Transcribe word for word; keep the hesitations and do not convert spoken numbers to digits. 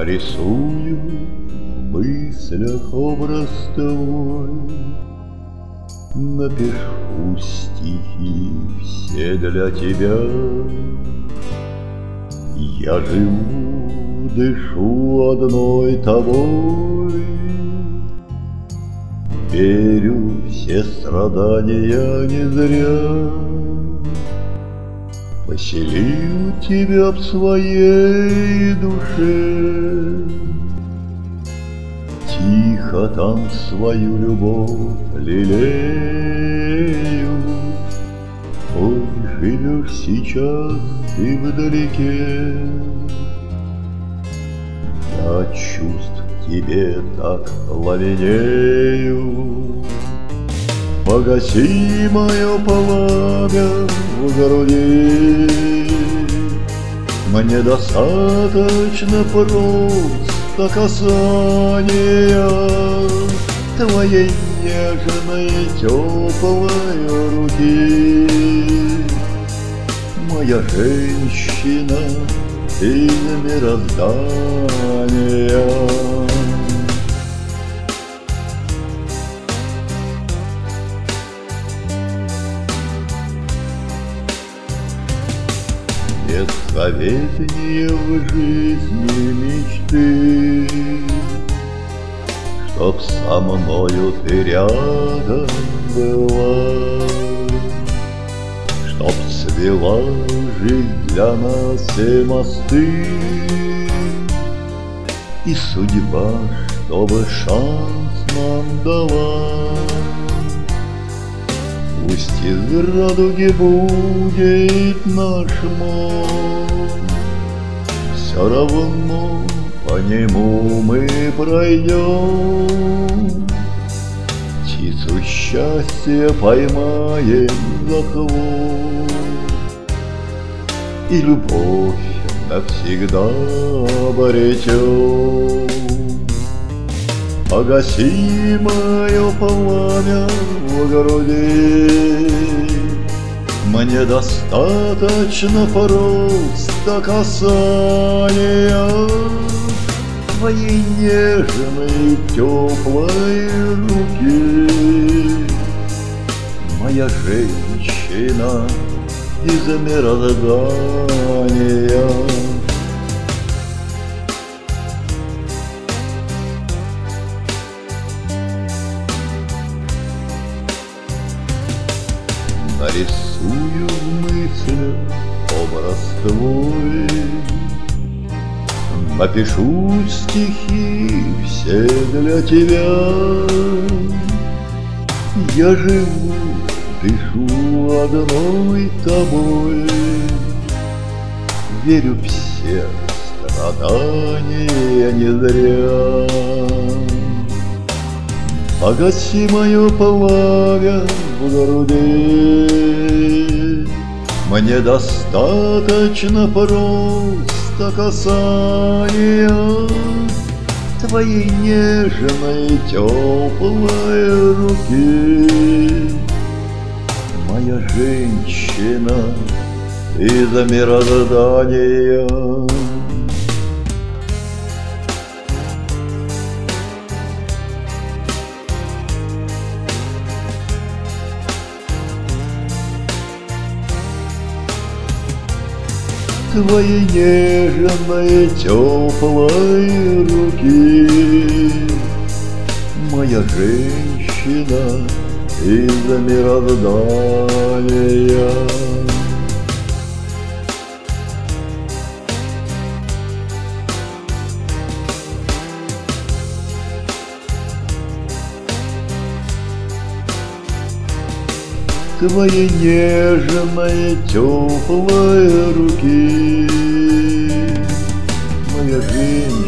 Нарисую в мыслях образ твой, напишу стихи все для тебя. Я живу, дышу одной тобой, верю, все страдания не зря. Поселил тебя в своей душе, тихо там свою любовь лелею. Ой, живешь сейчас ты вдалеке, я чувств к тебе так пламенею. Погаси мое пламя в груди, мне достаточно просто касания твоей нежной теплой руки. Моя женщина из мироздания. Бесцветнее в жизни мечты, чтоб со мною ты рядом была, чтоб свела жизнь для нас все мосты, и судьба, чтобы шанс нам дала. Пусть из радуги будет наш мост, все равно по нему мы пройдем. Птицу счастья поймаем за хвост, и любовь навсегда обретем. Погаси мое пламя в груди, мне достаточно просто касания твоей нежной теплой руки. Моя женщина из мироздания. Нарисую в мыслях образ твой, напишу стихи все для тебя. Я живу, дышу одной тобой, верю, все страдания не зря. Погаси мое пламя в груди, мне достаточно просто касания твоей нежной теплой руки. Моя женщина из мироздания. Твоей нежной теплой руки. Моя женщина из мироздания. Твоей нежной теплой руки. Моя женщина